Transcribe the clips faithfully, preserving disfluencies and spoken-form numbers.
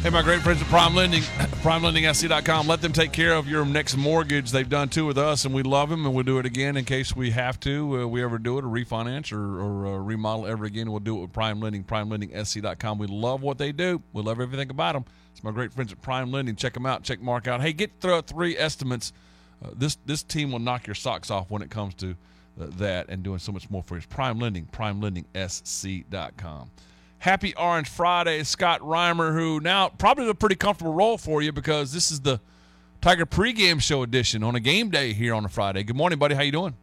Hey, my great friends at Prime Lending, prime lending s c dot com. Let them take care of your next mortgage. They've done two with us, and we love them, and we'll do it again in case we have to. Uh, we ever do it, or refinance, or, or uh, remodel ever again, we'll do it with Prime Lending, prime lending s c dot com. We love what they do. We love everything about them. It's my great friends at Prime Lending. Check them out. Check Mark out. Hey, get th- three estimates. Uh, this this team will knock your socks off when it comes to uh, that and doing so much more for you. It's Prime Lending, prime lending s c dot com. Happy Orange Friday, Scott Reimer, who now probably a pretty comfortable role for you because this is the Tiger pregame show edition on a game day here on a Friday. Good morning, buddy. How you doing?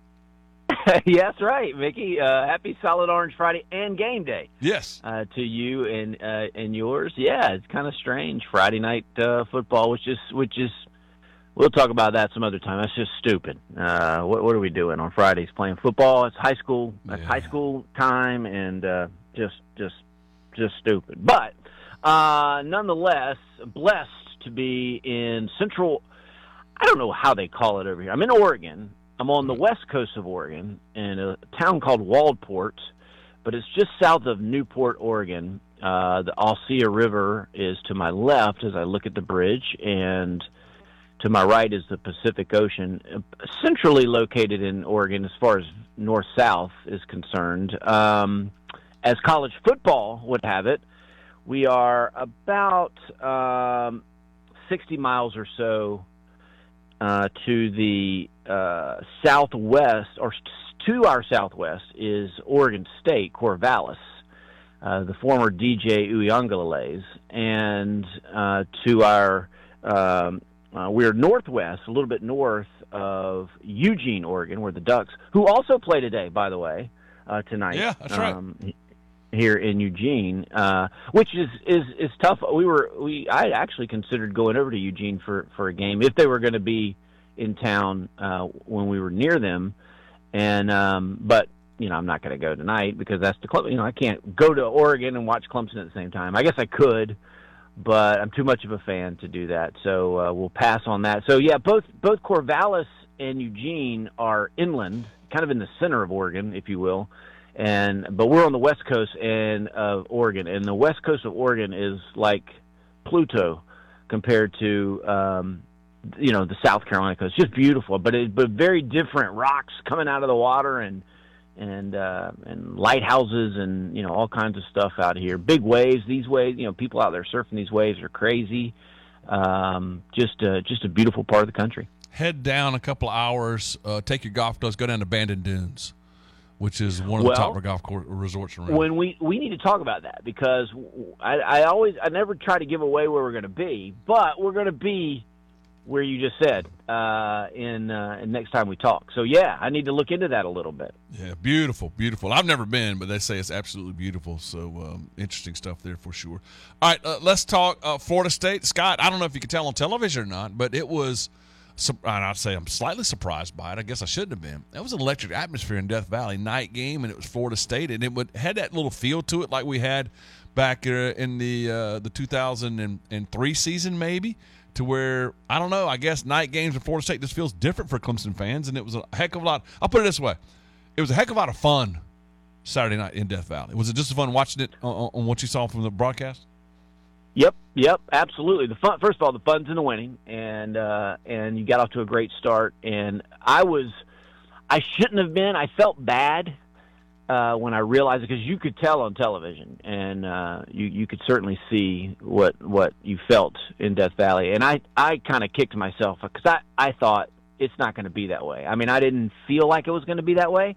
Yes, right, Mickey. Uh, happy Solid Orange Friday and game day. Yes. Uh, to you and uh, and yours. Yeah, it's kind of strange. Friday night uh, football, which is which is we'll talk about that some other time. That's just stupid. Uh, what what are we doing on Fridays? Playing football? It's high school. It's Yeah. high school time, and uh, just just. just stupid. But uh, nonetheless, blessed to be in central, I don't know how they call it over here. I'm in Oregon. I'm on the west coast of Oregon in a town called Waldport, but it's just south of Newport, Oregon. Uh, the Alsea River is to my left as I look at the bridge, and to my right is the Pacific Ocean, centrally located in Oregon as far as north-south is concerned. Um As college football would have it, we are about um, sixty miles or so uh, to the uh, southwest, or to our southwest, is Oregon State, Corvallis, uh, the former D J Uiagalelei, and uh, to our um, uh, we're northwest, a little bit north of Eugene, Oregon, where the Ducks, who also play today, by the way, uh, tonight. Yeah, that's right. Um, here in Eugene, uh, which is, is, is tough. We were we I actually considered going over to Eugene for, for a game if they were going to be in town uh, when we were near them, and um, but you know I'm not going to go tonight because that's the club. You know I can't go to Oregon and watch Clemson at the same time. I guess I could, but I'm too much of a fan to do that. So uh, we'll pass on that. So yeah, both both Corvallis and Eugene are inland, kind of in the center of Oregon, if you will. And but we're on the west coast and of Oregon, and the west coast of Oregon is like Pluto compared to um, you know the South Carolina coast. Just beautiful, but it, but very different rocks coming out of the water and and uh, and lighthouses and you know all kinds of stuff out here. Big waves, these waves. You know people out there surfing these waves are crazy. Um, just uh, just a beautiful part of the country. Head down a couple of hours. Uh, take your golf clubs. Go down to Bandon Dunes, which is one of well, the top golf course resorts around. When we we need to talk about that because I, I always I never try to give away where we're going to be, but we're going to be where you just said uh, in uh, in next time we talk. So yeah, I need to look into that a little bit. Yeah, beautiful, beautiful. I've never been, but they say it's absolutely beautiful. So um, interesting stuff there for sure. All right, uh, let's talk uh, Florida State. Scott, I don't know if you could tell on television or not, but it was. And I'd say I'm slightly surprised by it. I guess I shouldn't have been. That was an electric atmosphere in Death Valley. Night game, and it was Florida State, and it would had that little feel to it like we had back uh, in the uh, the two thousand three season, maybe, to where, I don't know, I guess night games in Florida State just feels different for Clemson fans, and it was a heck of a lot. I'll put it this way. It was a heck of a lot of fun Saturday night in Death Valley. Was it just fun watching it on, on what you saw from the broadcast? Yep, yep, absolutely. The fun, first of all, the fun's in the winning, and uh, and you got off to a great start. And I was, I shouldn't have been. I felt bad uh, when I realized it because you could tell on television, and uh, you you could certainly see what what you felt in Death Valley. And I I kind of kicked myself because I I thought it's not going to be that way. I mean, I didn't feel like it was going to be that way.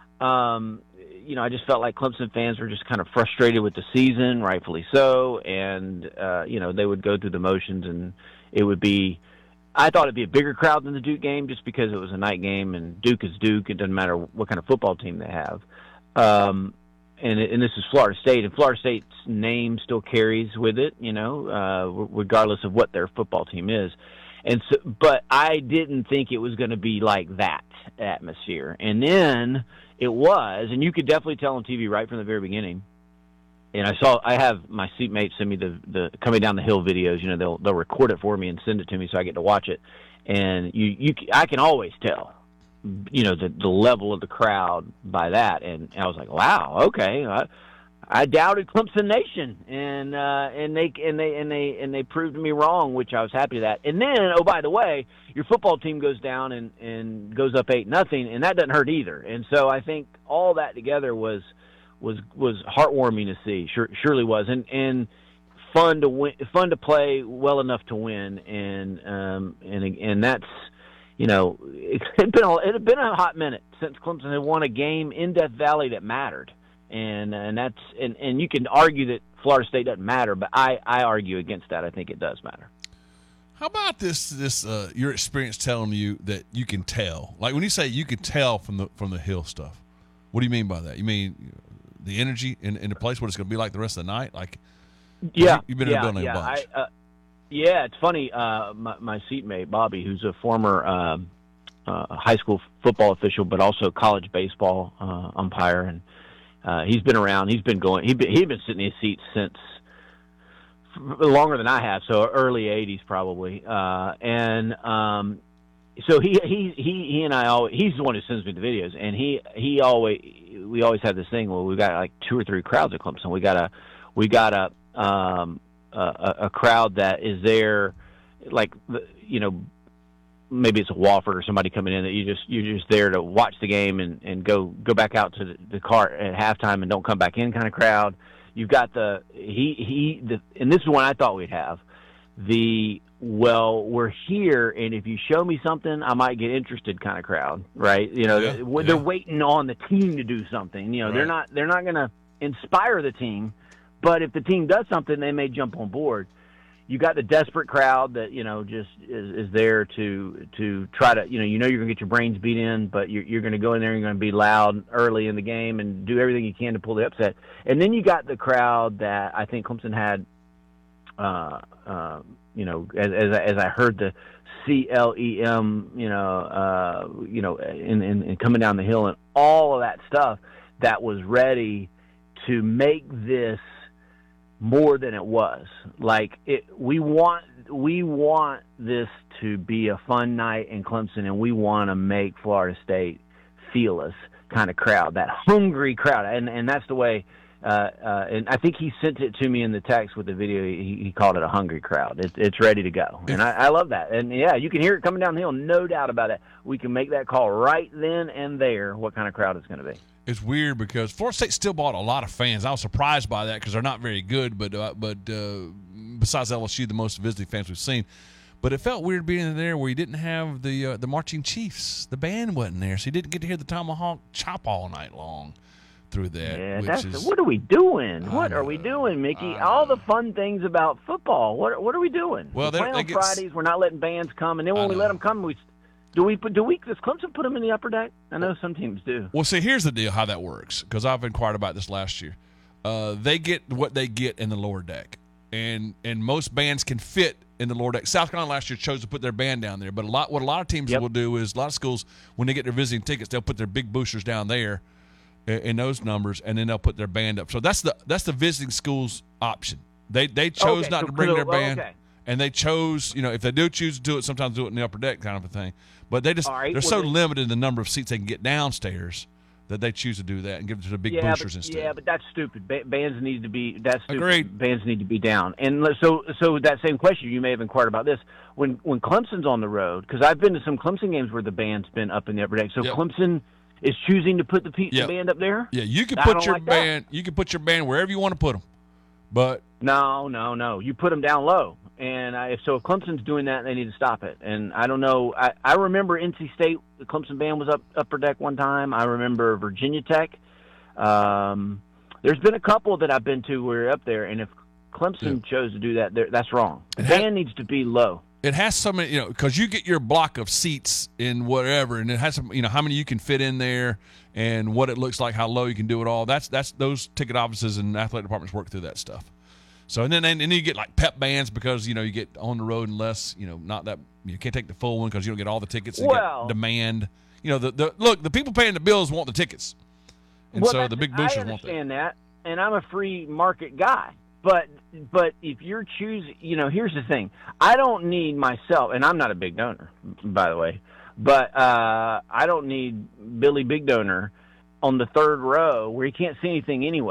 Um, you know, I just felt like Clemson fans were just kind of frustrated with the season, rightfully so, and, uh, you know, they would go through the motions, and it would be – I thought it would be a bigger crowd than the Duke game just because it was a night game, and Duke is Duke. It doesn't matter what kind of football team they have. Um, and, and this is Florida State, and Florida State's name still carries with it, you know, uh, regardless of what their football team is. And so, but I didn't think it was going to be like that atmosphere. And then – it was, and you could definitely tell on T V right from the very beginning. And I saw, I have my seatmates send me the, the coming down the hill videos. You know, they'll they'll record it for me and send it to me, so I get to watch it. And you, you, I can always tell, you know, the the level of the crowd by that. And I was like, wow, okay. I, I doubted Clemson Nation, and uh, and they and they and they and they proved me wrong, which I was happy to that. And then, oh, by the way, your football team goes down and, and goes up eight nothing, and that doesn't hurt either. And so I think all that together was was was heartwarming to see. Sure, surely was, and and fun to win, fun to play well enough to win, and um and and that's. You know, it had been a, it had been a hot minute since Clemson had won a game in Death Valley that mattered, and and that's and, and you can argue that Florida State doesn't matter, but I, I argue against that. I think it does matter. How about this this uh, your experience telling you that you can tell? Like when you say you can tell from the from the Hill stuff, what do you mean by that? You mean the energy in, in the place, what it's going to be like the rest of the night? Like, yeah, you, you've been yeah, in the building yeah, a bunch. I, uh, Yeah, it's funny. Uh, my, my seatmate, Bobby, who's a former uh, uh, high school football official, but also college baseball uh, umpire, and uh, he's been around. He's been going. He's been, he'd been sitting in his seats since longer than I have, so early eighties probably. Uh, and um, so he he he he and I always. He's the one who sends me the videos, and he he always we always have this thing. Well, we've got like two or three crowds at Clemson. We got a we got a. Um, Uh, a, a crowd that is there, like, you know, maybe it's a Wofford or somebody coming in that you just you're just there to watch the game and, and go go back out to the, the car at halftime and don't come back in kind of crowd. You've got the he he the, and this is one I thought we'd have the well we're here and if you show me something I might get interested kind of crowd, right? You know, yeah, they're, yeah. they're waiting on the team to do something. You know, right. they're not they're not going to inspire the team. But if the team does something, they may jump on board. You got the desperate crowd that you know just is, is there to to try to you know you know you're gonna get your brains beat in, but you're, you're gonna go in there and you're gonna be loud early in the game and do everything you can to pull the upset. And then you got the crowd that I think Clemson had. Uh, uh, you know, as as I, as I heard the C L E M, you know, uh, you know, in, in, in coming down the hill and all of that stuff that was ready to make this more than it was. Like it, we want we want this to be a fun night in Clemson, and we want to make Florida State feel us kind of crowd, that hungry crowd, and and that's the way. Uh, uh, and I think he sent it to me in the text with the video. He, he called it a hungry crowd. It's it's ready to go, and I, I love that. And yeah, you can hear it coming down the hill, no doubt about it. We can make that call right then and there. What kind of crowd it's going to be? It's weird because Florida State still bought a lot of fans. I was surprised by that because they're not very good, but uh, but uh, besides L S U, the most visiting fans we've seen. But it felt weird being in there where you didn't have the uh, the marching chiefs. The band wasn't there, so you didn't get to hear the tomahawk chop all night long through that. Yeah, which that's, is, what are we doing? I What know, are we doing, Mickey? I All the know. fun things about football. What what are we doing? Well, we're they- playing they on get- Fridays. We're not letting bands come, and then I when we know. let them come, we do we put do we does Clemson put them in the upper deck? I know some teams do. Well, see, here's the deal how that works, because I've inquired about this last year. Uh, they get what they get in the lower deck, and and most bands can fit in the lower deck. South Carolina last year chose to put their band down there, but a lot what a lot of teams Yep. will do is a lot of schools, when they get their visiting tickets, they'll put their big boosters down there in, in those numbers, and then they'll put their band up. So that's the that's the visiting schools option. They they chose Okay, not so to bring cool. their band. Okay. And they chose, you know, if they do choose to do it, sometimes do it in the upper deck kind of a thing. But they just, All right, they're well, so then- limited in the number of seats they can get downstairs that they choose to do that and give it to the big Yeah, boosters but, instead. yeah, but that's stupid. Ba- bands need to be that's stupid. Agreed. Bands need to be down. And le- so, so that same question you may have inquired about this when when Clemson's on the road, because I've been to some Clemson games where the band's been up in the upper deck. So Yep. Clemson is choosing to put the, pe- Yep. the band up there. Yeah, you can I put don't your like that. band, you can put your band wherever you want to put them. But No, no, no. You put them down low. And I, so if Clemson's doing that, they need to stop it. And I don't know. I, I remember N C State, the Clemson band was up upper deck one time. I remember Virginia Tech. Um, there's been a couple that I've been to where you're up there, and if Clemson chose to do that, they're- that's wrong. The It had- band needs to be low. it has so many, you know, because you get your block of seats in whatever, and it has some, you know, how many you can fit in there and what it looks like, how low you can do it all. That's that's those ticket offices and athletic departments work through that stuff. So and then and then you get like pep bands because you know you get on the road and less, you know, not that you can't take the full one because you don't get all the tickets. And Well- get demand, you know, the, the look the people paying the bills want the tickets, and well, so that's- the big I boosters want that. understand that, and I'm a free market guy. But but if you're choosing, you know, here's the thing. I don't need myself, and I'm not a big donor, by the way, but uh, I don't need Billy Big Donor on the third row where he can't see anything anyway,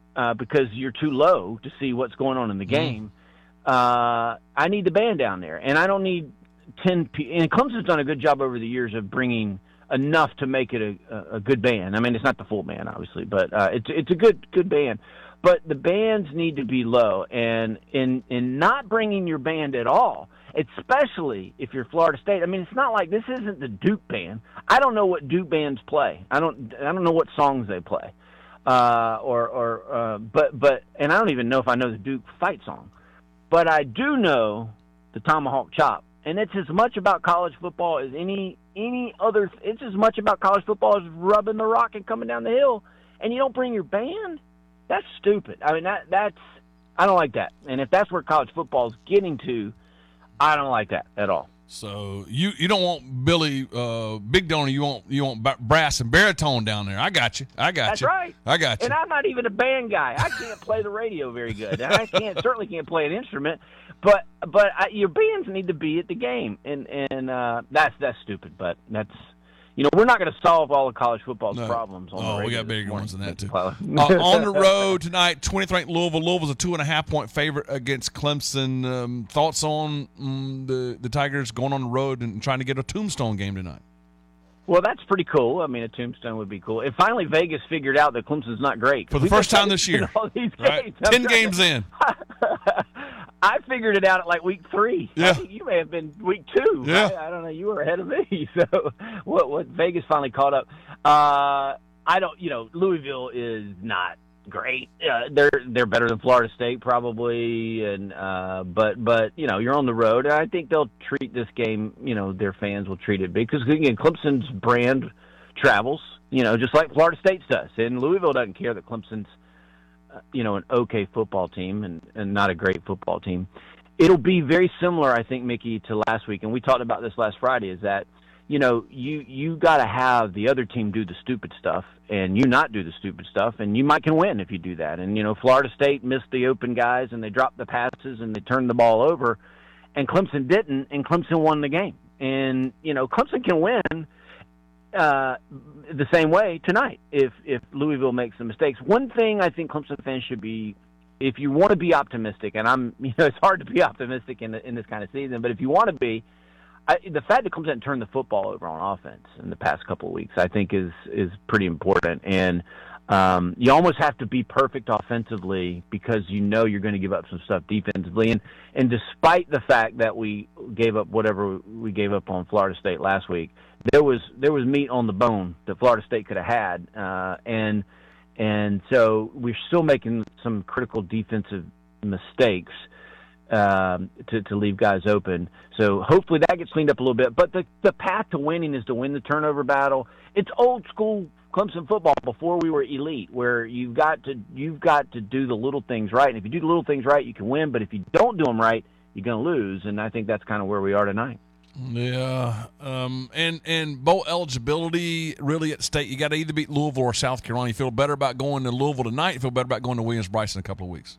uh, because you're too low to see what's going on in the game. Mm-hmm. Uh, I need the band down there, and I don't need ten. P- and Clemson's done a good job over the years of bringing enough to make it a, a good band. I mean, it's not the full band, obviously, but uh, it's it's a good good band. But the bands need to be low, and in in not bringing your band at all, especially if you're Florida State. I mean, it's not like this isn't the Duke band. I don't know what Duke bands play. I don't I don't know what songs they play, uh, or or uh, but but and I don't even know if I know the Duke fight song, but I do know the Tomahawk Chop, and it's as much about college football as any any other. It's as much about college football as rubbing the rock and coming down the hill, and you don't bring your band. That's stupid. I mean, that that's I don't like that. And if that's where college football is getting to, I don't like that at all. So you, you don't want Billy uh, Big Donor. You want you want brass and baritone down there. I got you. I got that's you. That's right. I got you. And I'm not even a band guy. I can't play the radio very good. And I can't certainly can't play an instrument. But but I, your bands need to be at the game, and and uh, that's that's stupid. But that's. You know, we're not going to solve all of college football's no. problems. On oh, the we got bigger morning. ones than that, too. uh, on the road tonight, twentieth ranked Louisville. Louisville's a two-and-a-half-point favorite against Clemson. Um, thoughts on um, the, the Tigers going on the road and trying to get a tombstone game tonight? Well, that's pretty cool. I mean, a tombstone would be cool. If finally Vegas figured out that Clemson's not great. For the first time this year. All these right? games. Ten games to, in. I figured it out at like week three. Yeah. I think you may have been week two. Yeah. I, I don't know. You were ahead of me. So what, what Vegas finally caught up. Uh, I don't, you know, Louisville is not great. Uh, they're they're better than Florida State probably, and uh, but but you know you're on the road. And I think they'll treat this game. You know, their fans will treat it big because again, Clemson's brand travels. You know, just like Florida State's does, and Louisville doesn't care that Clemson's uh, you know an okay football team and, and not a great football team. It'll be very similar, I think, Mickey, to last week, and we talked about this last Friday. Is that you know, you you got to have the other team do the stupid stuff and you not do the stupid stuff, and you might can win if you do that. And, you know, Florida State missed the open guys, and they dropped the passes, and they turned the ball over, and Clemson didn't, and Clemson won the game. And, you know, Clemson can win uh, the same way tonight if, if Louisville makes some mistakes. One thing I think Clemson fans should be, if you want to be optimistic, and I'm, you know, it's hard to be optimistic in, the, in this kind of season, but if you want to be, I, the fact that Clemson turned the football over on offense in the past couple of weeks, I think, is is pretty important. And um, you almost have to be perfect offensively because you know you're going to give up some stuff defensively. And and despite the fact that we gave up whatever we gave up on Florida State last week, there was there was meat on the bone that Florida State could have had. Uh, and and so we're still making some critical defensive mistakes. Um, to, to leave guys open. So hopefully that gets cleaned up a little bit. But the, the path to winning is to win the turnover battle. It's old school Clemson football before we were elite, where you've got to you've got to do the little things right. And if you do the little things right, you can win. But if you don't do them right, you're going to lose. And I think that's kind of where we are tonight. Yeah, um, and and bowl eligibility really at stake. You got to either beat Louisville or South Carolina. You feel better about going to Louisville tonight. You feel better about going to Williams-Brice in a couple of weeks.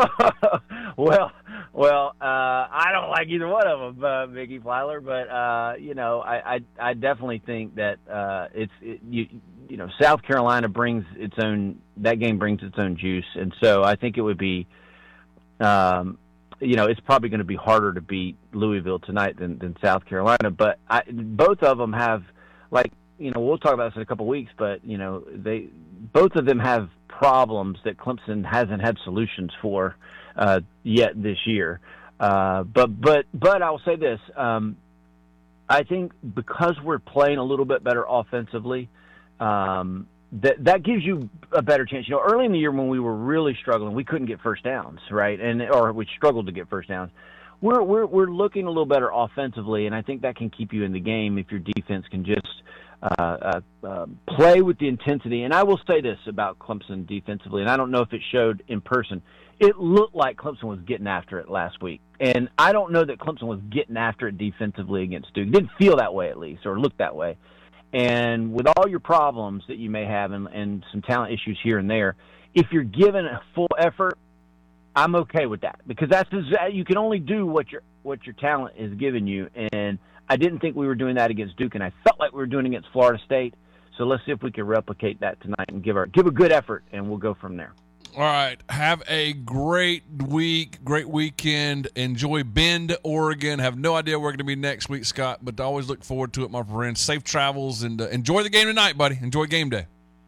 well, well, uh, I don't like either one of them, uh, Mickey Flyler. But uh, you know, I, I I definitely think that uh, it's it, you you know South Carolina brings its own that game brings its own juice, and so I think it would be. Um, You know, it's probably going to be harder to beat Louisville tonight than, than South Carolina. But I, both of them have, like, you know, we'll talk about this in a couple of weeks. But you know, they both of them have problems that Clemson hasn't had solutions for uh, yet this year. Uh, but but but I'll say this: um, I think because we're playing a little bit better offensively. Um, That that gives you a better chance. You know, early in the year when we were really struggling, we couldn't get first downs, right? And or we struggled to get first downs. We're we're we're looking a little better offensively, and I think that can keep you in the game if your defense can just uh, uh, uh, play with the intensity. And I will say this about Clemson defensively, and I don't know if it showed in person. It looked like Clemson was getting after it last week, and I don't know that Clemson was getting after it defensively against Duke. It didn't feel that way, at least, or look that way. And with all your problems that you may have and, and some talent issues here and there, if you're given a full effort, I'm okay with that because that's you can only do what your what your talent is giving you. And I didn't think we were doing that against Duke, and I felt like we were doing it against Florida State. So let's see if we can replicate that tonight and give our give a good effort, and we'll go from there. All right. Have a great week, great weekend. Enjoy Bend, Oregon. Have no idea where we're going to be next week, Scott, but I always look forward to it, my friend. Safe travels, and uh, enjoy the game tonight, buddy. Enjoy game day.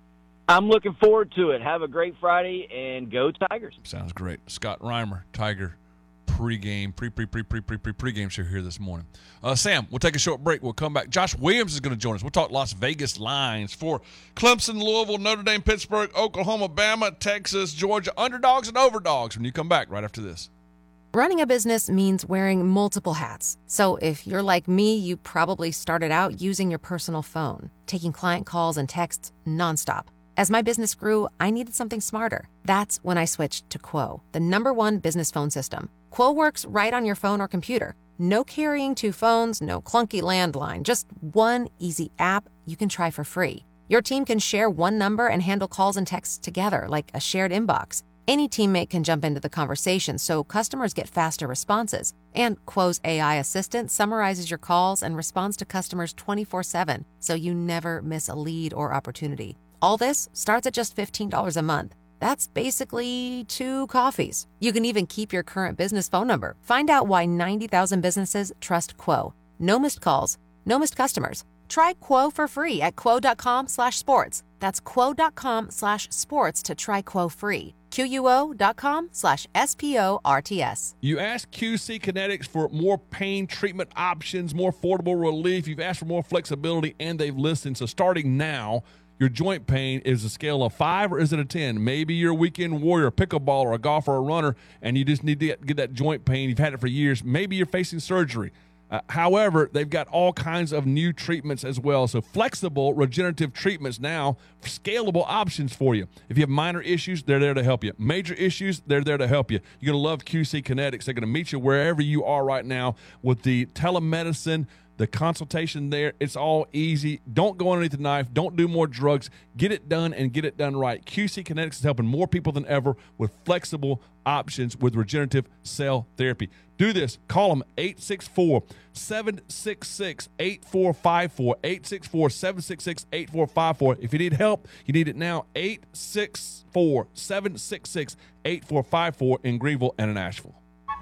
I'm looking forward to it. Have a great Friday, and go Tigers. Sounds great. Scott Reimer, Tiger pregame, pre pre pre pre pre pre pregame show here this morning. Uh, Sam, we'll take a short break. We'll come back. Josh Williams is going to join us. We'll talk Las Vegas lines for Clemson, Louisville, Notre Dame, Pittsburgh, Oklahoma, Bama, Texas, Georgia, underdogs and overdogs when you come back right after this. Running a business means wearing multiple hats. So if you're like me, you probably started out using your personal phone, taking client calls and texts nonstop. As my business grew, I needed something smarter. That's when I switched to Quo, the number one business phone system. Quo works right on your phone or computer. No carrying two phones, no clunky landline, just one easy app you can try for free. Your team can share one number and handle calls and texts together like a shared inbox. Any teammate can jump into the conversation so customers get faster responses. And Quo's A I assistant summarizes your calls and responds to customers twenty-four seven, so you never miss a lead or opportunity. All this starts at just fifteen dollars a month. That's basically two coffees. You can even keep your current business phone number. Find out why ninety thousand businesses trust Quo. No missed calls, no missed customers. Try Quo for free at quo.com slash sports. That's quo.com slash sports to try Quo free. Q-U-O.com slash S-P-O-R-T-S. You asked Q C Kinetics for more pain treatment options, more affordable relief. You've asked for more flexibility, and they've listened. So starting now, your joint pain is a scale of five or is it a ten? Maybe you're a weekend warrior, a pickleballer, a golfer, or a runner, and you just need to get, get that joint pain. You've had it for years. Maybe you're facing surgery. Uh, however, they've got all kinds of new treatments as well. So flexible regenerative treatments now, scalable options for you. If you have minor issues, they're there to help you. Major issues, they're there to help you. You're going to love Q C Kinetics. They're going to meet you wherever you are right now with the telemedicine, the consultation there. It's all easy. Don't go underneath the knife. Don't do more drugs. Get it done and get it done right. Q C Kinetics is helping more people than ever with flexible options with regenerative cell therapy. Do this. Call them eight six four, seven six six, eight four five four, eight six four, seven six six, eight four five four. If you need help, you need it now. eight six four, seven six six, eight four five four in Greenville and in Asheville.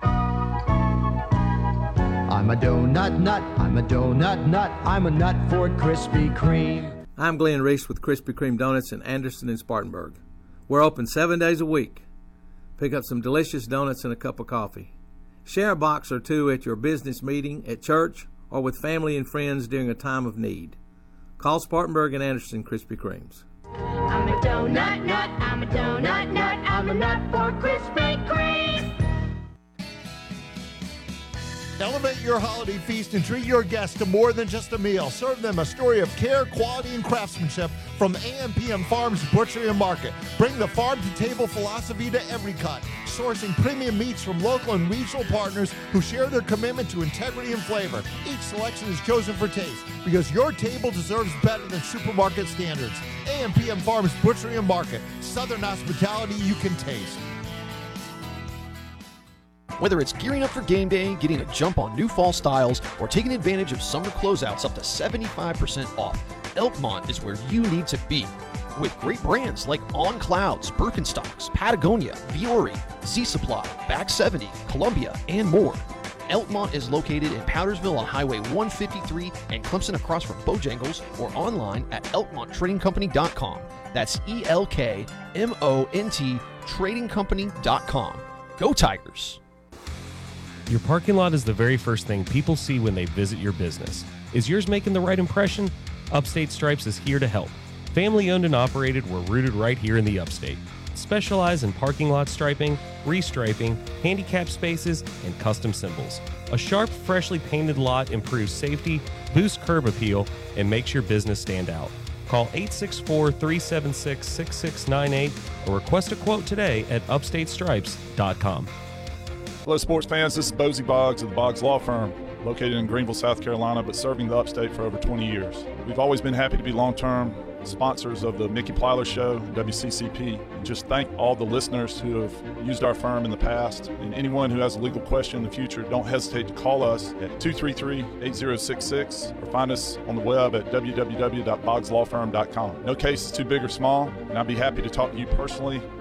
I'm a donut nut, I'm a donut nut, I'm a nut for Krispy Kreme. I'm Glenn Reese with Krispy Kreme Donuts in Anderson and Spartanburg. We're open seven days a week. Pick up some delicious donuts and a cup of coffee. Share a box or two at your business meeting, at church, or with family and friends during a time of need. Call Spartanburg and Anderson Krispy Kremes. I'm a donut nut, I'm a donut nut, I'm a nut for Krispy Kreme. Elevate your holiday feast and treat your guests to more than just a meal. Serve them a story of care, quality, and craftsmanship from A M P M Farms Butchery and Market. Bring the farm-to-table philosophy to every cut, sourcing premium meats from local and regional partners who share their commitment to integrity and flavor. Each selection is chosen for taste because your table deserves better than supermarket standards. A M P M Farms Butchery and Market. Southern hospitality you can taste. Whether it's gearing up for game day, getting a jump on new fall styles, or taking advantage of summer closeouts up to seventy-five percent off, Elkmont is where you need to be. With great brands like On Clouds, Birkenstocks, Patagonia, Viore, Z-Supply, Back seventy, Columbia, and more. Elkmont is located in Powdersville on Highway one fifty-three and Clemson across from Bojangles, or online at elkmont trading company dot com. That's E L K M O N T trading company dot com. Go Tigers! Your parking lot is the very first thing people see when they visit your business. Is yours making the right impression? Upstate Stripes is here to help. Family owned and operated, we're rooted right here in the Upstate. Specialize in parking lot striping, restriping, handicap spaces, and custom symbols. A sharp, freshly painted lot improves safety, boosts curb appeal, and makes your business stand out. Call eight six four, three seven six, six six nine eight or request a quote today at upstate stripes dot com. Hello, sports fans. This is Bozy Boggs of the Boggs Law Firm, located in Greenville, South Carolina, but serving the Upstate for over twenty years. We've always been happy to be long-term sponsors of the Mickey Plyler Show, W C C P. And just thank all the listeners who have used our firm in the past. And anyone who has a legal question in the future, don't hesitate to call us at two three three, eight zero six six or find us on the web at w w w dot boggs law firm dot com. No case is too big or small, and I'd be happy to talk to you personally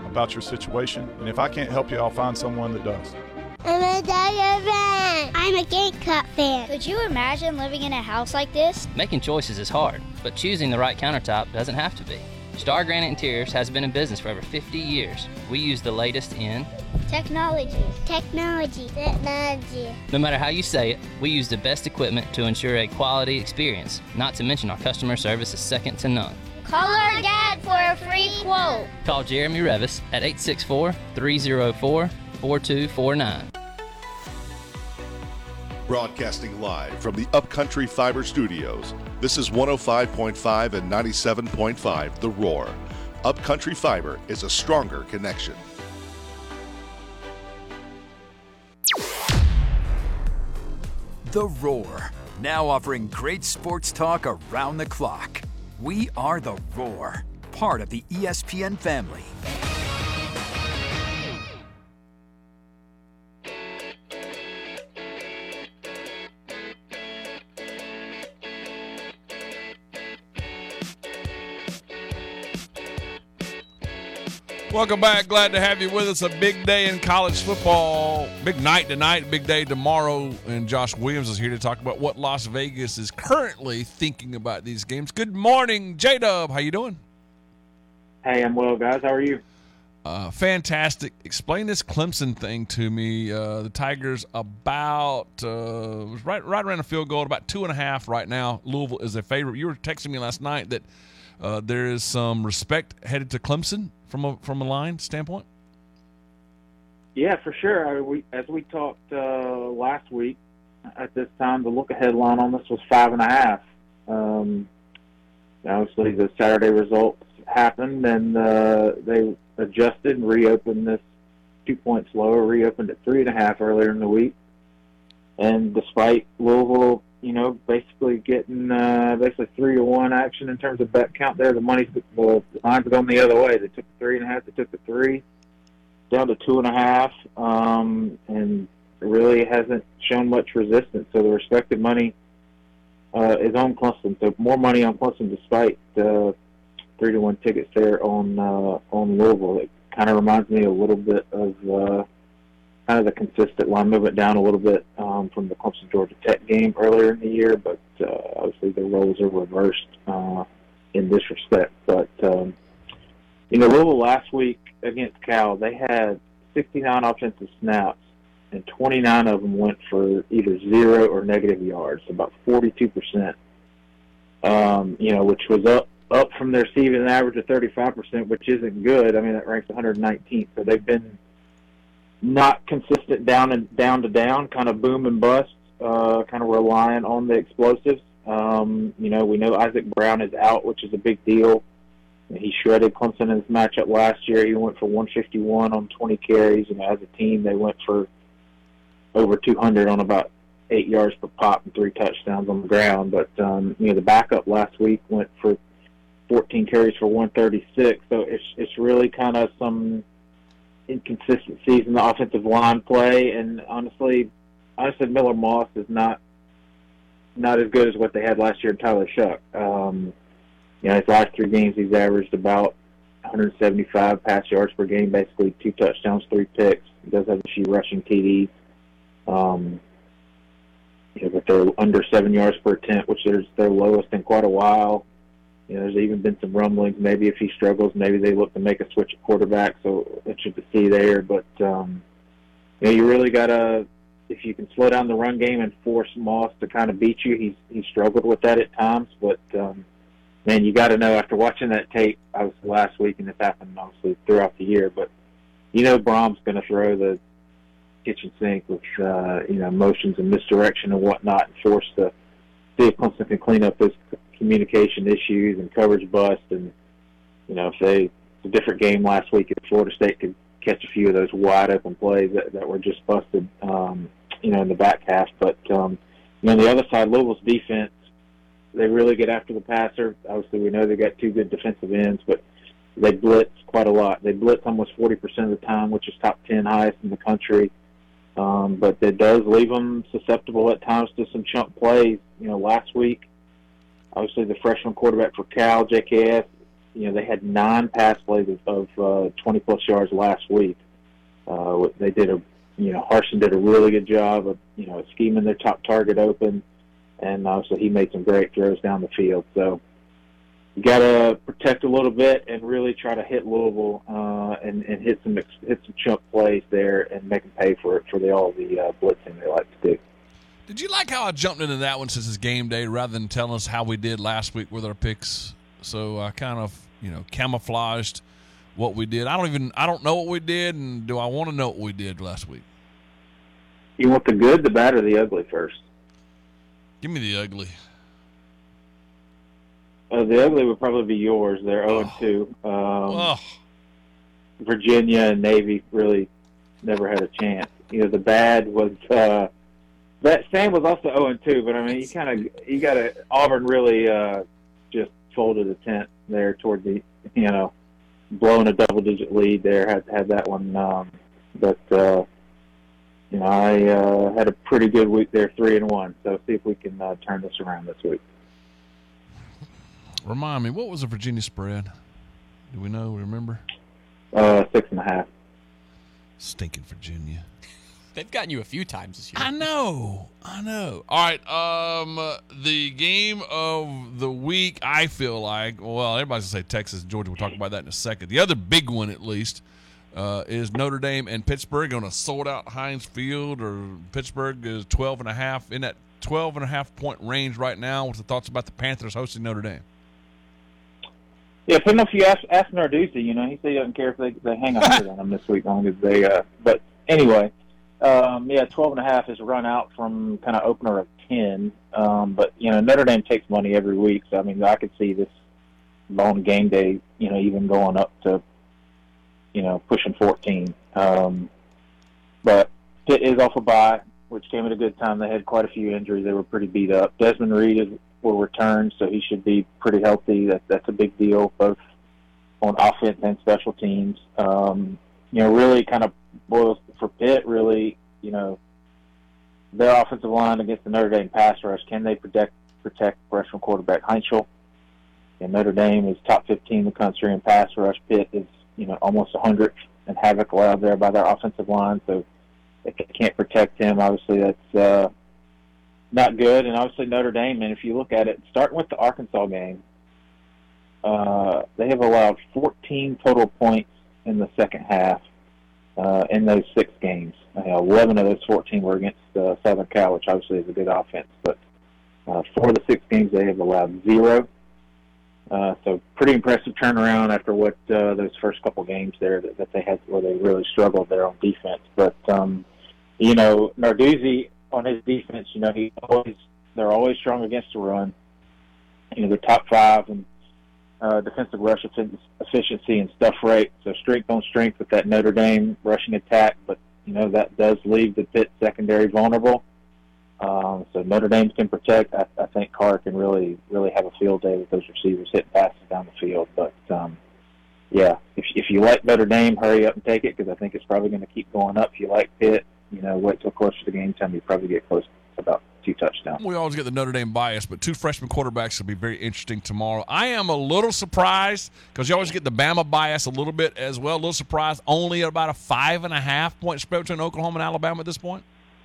about your situation, and if I can't help you, I'll find someone that does. I'm a Tiger fan. I'm a Gamecock fan. Could you imagine living in a house like this? Making choices is hard, but choosing the right countertop doesn't have to be. Star Granite Interiors has been in business for over fifty years. We use the latest in technology. Technology. Technology. No matter how you say it, we use the best equipment to ensure a quality experience, not to mention our customer service is second to none. Call our dad for a free quote. Call Jeremy Revis at eight six four, three oh four, four two four nine. Broadcasting live from the Upcountry Fiber Studios, this is one oh five point five and ninety-seven point five The Roar. Upcountry Fiber is a stronger connection. The Roar, now offering great sports talk around the clock. We are The Roar, part of the E S P N family. Welcome back. Glad to have you with us. A big day in college football. Big night tonight, big day tomorrow. And Josh Williams is here to talk about what Las Vegas is currently thinking about these games. Good morning, J-Dub. How you doing? Hey, I'm well, guys. How are you? Uh, fantastic. Explain this Clemson thing to me. Uh, the Tigers about uh, right right around a field goal, about two and a half right now. Louisville is a favorite. You were texting me last night that uh, there is some respect headed to Clemson from a from a line standpoint. Yeah, for sure. I, we, as we talked uh, last week at this time, the look-ahead line on this was five and a half. Um, obviously, the Saturday results happened, and uh, they adjusted and reopened this two points lower, reopened at three and a half earlier in the week. And despite Louisville, you know, basically getting uh, basically three to one action in terms of bet count there, the money's the line's gone the other way. They took the three and a half, they took the three down to two and a half, um, and it really hasn't shown much resistance. So the respected money uh, is on Clemson. So more money on Clemson despite the three to one tickets there on uh, on Louisville. It kind of reminds me a little bit of uh, kind of the consistent line movement down a little bit um, from the Clemson Georgia Tech game earlier in the year, but uh, obviously the roles are reversed uh, in this respect. But um, you know, Louisville last week against Cal, they had sixty-nine offensive snaps, and twenty-nine of them went for either zero or negative yards, about forty-two percent. Um, you know, which was up up from their season average of thirty-five percent, which isn't good. I mean, that ranks one hundred nineteenth. So they've been not consistent down and down to down, kind of boom and bust, uh, kind of relying on the explosives. Um, you know, we know Isaac Brown is out, which is a big deal. He shredded Clemson in his matchup last year. He went for one fifty-one on twenty carries. You know, as a team, they went for over two hundred on about eight yards per pop and three touchdowns on the ground. But, um, you know, the backup last week went for fourteen carries for one thirty-six. So it's it's really kind of some inconsistencies in the offensive line play. And honestly, honestly, Miller Moss is not not as good as what they had last year in Tyler Shuck. Um, you know, his last three games, he's averaged about one seventy-five pass yards per game, basically two touchdowns, three picks. He does have a few rushing T Ds. Um, you know, but they're under seven yards per attempt, which is their lowest in quite a while. You know, there's even been some rumblings. Maybe if he struggles, maybe they look to make a switch at quarterback. So interesting to see there. But um, you know, you really got to, if you can slow down the run game and force Moss to kind of beat you. He's he struggled with that at times. But um, man, you got to know after watching that tape, I was last week, and it's happened obviously throughout the year. But you know, Brom's going to throw the kitchen sink with uh, you know motions and misdirection and whatnot, and force the see if Clemson can clean up those communication issues and coverage bust. And you know, if they it's a different game last week, if Florida State could catch a few of those wide open plays that, that were just busted, um, you know, in the back half. But um, you know, on the other side, Louisville's defense, they really get after the passer. Obviously, we know they got two good defensive ends, but they blitz quite a lot. They blitz almost forty percent of the time, which is top ten highest in the country. Um, but it does leave them susceptible at times to some chunk plays. You know, last week, obviously the freshman quarterback for Cal, J K S, you know, they had nine pass plays of, of uh, twenty plus yards last week. Uh, they did a, you know, Harsin did a really good job of, you know, scheming their top target open, and obviously he made some great throws down the field. So you got to protect a little bit and really try to hit Louisville uh, and, and hit some hit some chunk plays there and make them pay for it for the all the uh, blitzing they like to do. Did you like how I jumped into that one since it's game day rather than telling us how we did last week with our picks? So I kind of, you know, camouflaged what we did. I don't even I don't know what we did, and do I want to know what we did last week? You want the good, the bad, or the ugly first? Give me the ugly. Uh, the ugly would probably be yours. They're oh and two. Um, oh. Virginia and Navy really never had a chance. You know, the bad was uh, that Sam was also oh and two, but I mean, you kind of you got to Auburn really uh, just folded the tent there toward the you know blowing a double digit lead there. Had had that one, um, but uh, you know I uh, had a pretty good week there, three and one. So see if we can uh, turn this around this week. Remind me, what was the Virginia spread? Do we know? Remember? Uh, six and a half. Stinking Virginia. They've gotten you a few times this year. I know. I know. All right. Um, the game of the week, I feel like, well, everybody's going to say Texas and Georgia. We'll talk about that in a second. The other big one, at least, uh, is Notre Dame and Pittsburgh on a sold-out Heinz Field, or Pittsburgh is twelve and a half in that twelve and a half point range right now. What's the thoughts about the Panthers hosting Notre Dame? Yeah, I don't know if you ask, ask Narduzzi, you know, he said he doesn't care if they, they hang a hundred on them this week, as long as they, uh, but anyway, um, yeah, twelve and a half is run out from kind of opener of ten, um, but, you know, Notre Dame takes money every week, so, I mean, I could see this on game day, you know, even going up to, you know, pushing fourteen, um, but Pitt is off a bye, which came at a good time. They had quite a few injuries. They were pretty beat up. Desmond Reed is will return, so he should be pretty healthy. That that's a big deal, both on offense and special teams. Um, you know, really kind of boils for Pitt. Really, you know, their offensive line against the Notre Dame pass rush. Can they protect protect freshman quarterback Heinzel? And Notre Dame is top fifteen in the country in pass rush. Pitt is, you know, almost one hundredth and havoc allowed there by their offensive line. So if they can't protect him, obviously that's uh, not good. And obviously Notre Dame, and if you look at it, starting with the Arkansas game, uh, they have allowed fourteen total points in the second half uh, in those six games. Uh, eleven of those fourteen were against uh, Southern Cal, which obviously is a good offense. But uh, four of the six games they have allowed zero. Uh, so pretty impressive turnaround after what uh, those first couple games there that, that they had, where they really struggled there on defense. But um, you know, Narduzzi on his defense, you know, he always they're always strong against the run. You know, they're top five in uh, defensive rush efficiency and stuff rate. So strength on strength with that Notre Dame rushing attack. But you know, that does leave the Pitt secondary vulnerable. Um, so Notre Dame can protect. I, I think Carr can really, really have a field day with those receivers hitting passes down the field. But um, yeah, if if you like Notre Dame, hurry up and take it, because I think it's probably going to keep going up. If you like Pitt, you know, wait till close to the game time. You probably get close to about two touchdowns. We always get the Notre Dame bias, but two freshman quarterbacks will be very interesting tomorrow. I am a little surprised, because you always get the Bama bias a little bit as well. A little surprised, only about a five and a half point spread between Oklahoma and Alabama at this point.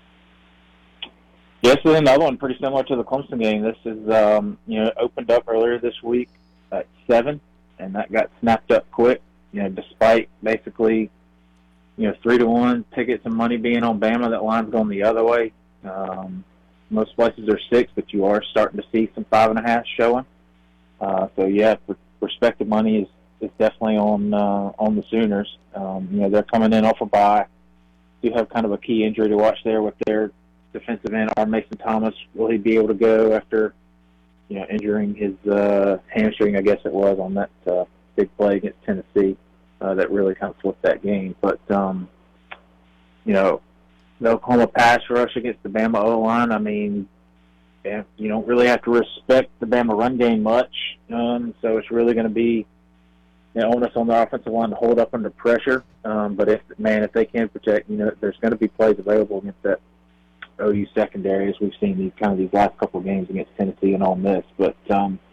Yes, and another one pretty similar to the Clemson game. This is, um, you know, opened up earlier this week at seven, and that got snapped up quick. You know, despite basically, you know, three to one tickets and money being on Bama, that line's going the other way. Um, most places are six, but you are starting to see some five and a half showing. Uh, so yeah, respective money is, is definitely on uh, on the Sooners. Um, you know, they're coming in off a bye. Do have kind of a key injury to watch there with their defensive end, R. Mason Thomas. Will he be able to go after, you know, injuring his uh, hamstring, I guess it was, on that uh, big play against Tennessee uh, that really kind of flipped that game. But, um, you know, the Oklahoma pass rush against the Bama O-line, I mean, yeah, you don't really have to respect the Bama run game much. Um, so it's really going to be, you know, onus on the offensive line to hold up under pressure. Um, but, if man, if they can protect, you know, there's going to be plays available against that O U secondary, as we've seen these kind of these last couple of games against Tennessee and Ole Miss. But um,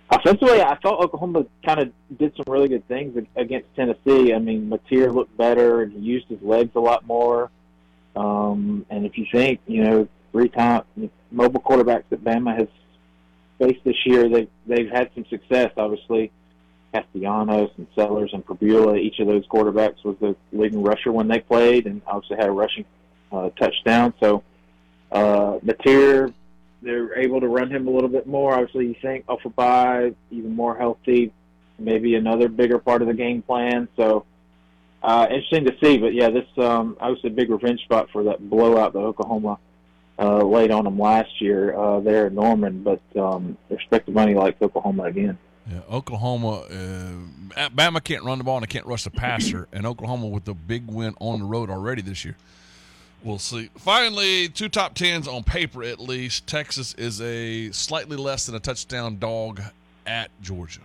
Offensively, I thought Oklahoma kind of did some really good things against Tennessee. I mean, Mateer looked better, and he used his legs a lot more. Um, and if you think, you know, three time mobile quarterbacks that Bama has faced this year, they've, they've had some success, obviously. Castellanos and Sellers and Prbula, each of those quarterbacks was the leading rusher when they played, and obviously had a rushing uh, touchdown. So, uh, Mateer, they're able to run him a little bit more. Obviously, you think off a bye, even more healthy, maybe another bigger part of the game plan. So, uh, interesting to see. But, yeah, this um, obviously a big revenge spot for that blowout that Oklahoma uh, laid on them last year uh, there at Norman. But um, respect the money like Oklahoma again. Yeah, Oklahoma, uh, Bama can't run the ball and they can't rush the passer, and Oklahoma with the big win on the road already this year. We'll see. Finally, two top tens on paper at least. Texas is a slightly less than a touchdown dog at Georgia.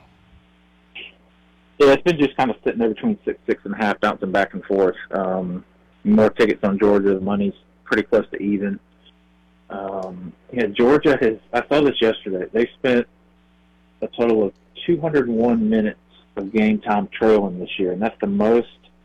Yeah, it's been just kind of sitting there between six, six and a half, bouncing back and forth. Um, more tickets on Georgia. The money's pretty close to even. Um, yeah, Georgia has, I saw this yesterday, they spent a total of two hundred one minutes of game time trailing this year, and that's the most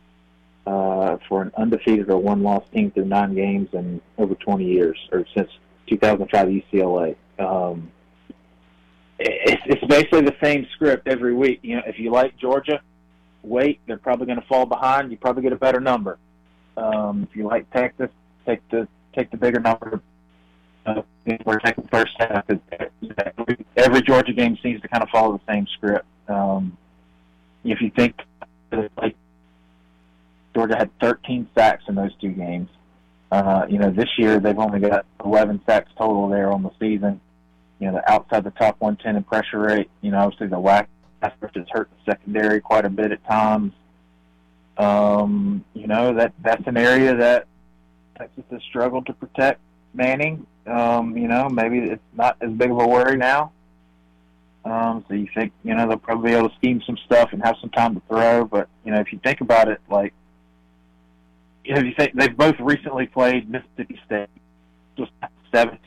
uh, for an undefeated or one-loss team through nine games in over twenty years, or since two thousand five U C L A. Um, it's, it's basically the same script every week. You know, if you like Georgia, wait. They're probably going to fall behind. You probably get a better number. Um, if you like Texas, take the take the bigger number. Uh, we're taking the first half. Every, every Georgia game seems to kind of follow the same script. Um, if you think, like, Georgia had thirteen sacks in those two games. Uh, you know, this year they've only got eleven sacks total there on the season. You know, outside the top one ten in pressure rate. You know, obviously the lack of effort has hurt the secondary quite a bit at times. Um, you know, that that's an area that Texas has struggled to protect Manning. Um, you know, maybe it's not as big of a worry now. Um, so you think, you know, they'll probably be able to scheme some stuff and have some time to throw. But, you know, if you think about it, like, you know, if you think they've both recently played Mississippi State, just seven.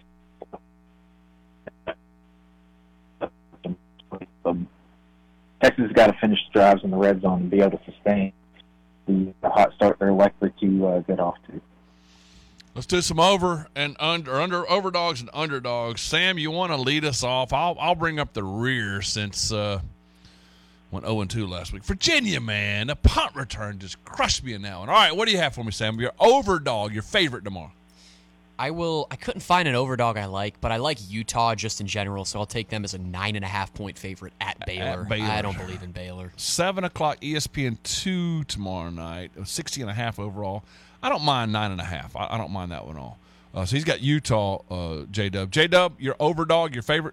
Um, Texas has got to finish the drives in the red zone and be able to sustain the, the hot start they're likely to uh, get off to. Let's do some over and under, or under overdogs and underdogs. Sam, you want to lead us off? I'll I'll bring up the rear since uh, went oh and two last week. Virginia, man, the punt return just crushed me in that one. All right, what do you have for me, Sam? Your overdog, your favorite tomorrow. I will. I couldn't find an overdog I like, but I like Utah just in general, so I'll take them as a nine and a half point favorite at Baylor. At Baylor. I don't believe in Baylor. Seven o'clock E S P N two tomorrow night. Sixty and a half overall. I don't mind nine and a half. I, I don't mind that one all. Uh, so he's got Utah. Uh, J Dub. J Dub, your overdog, your favorite.